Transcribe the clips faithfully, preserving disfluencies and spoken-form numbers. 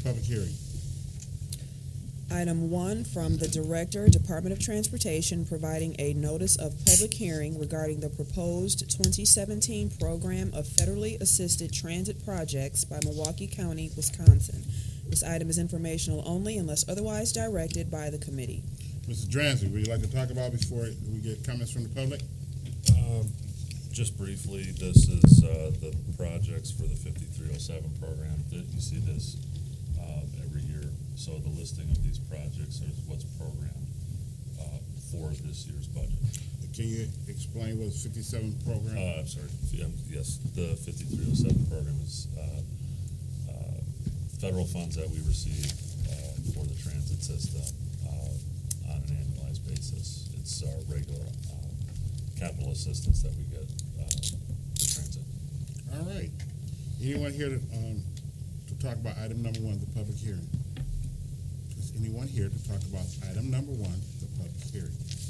public hearing. Item one, from the Director, Department of Transportation, providing a notice of public hearing regarding the proposed twenty seventeen program of federally assisted transit projects by Milwaukee County, Wisconsin. This item is informational only unless otherwise directed by the committee. Mister Dransey, would you like to talk about before we get comments from the public? Um, just briefly, this is uh, the projects for the fifty-three oh seven program. That you see this uh, every year. So the listing of these projects is what's programmed uh, for this year's budget. Can you explain what the fifty-seven program? Uh, I'm sorry. Yeah, yes, the fifty-three oh seven program is uh, uh, federal funds that we receive uh, for the transit system uh, on an annualized basis. It's our regular uh, capital assistance that we get uh, for transit. All right. Anyone here to, um, to talk about item number one, the public hearing? Is anyone here to talk about item number one, the public hearing?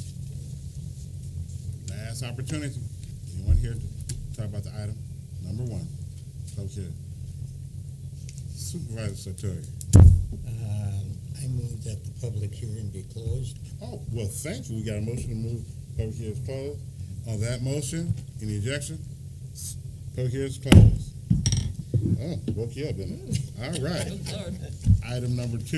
Last opportunity. Anyone here to talk about the item number one, public hearing? Supervisor Sartori. Um, I move that the public hearing be closed. Oh, well, thank you. We got a motion to move public hearing is closed. On that motion, any objection? Public hearing is closed. Oh, woke you up, didn't it? All right. Item number two.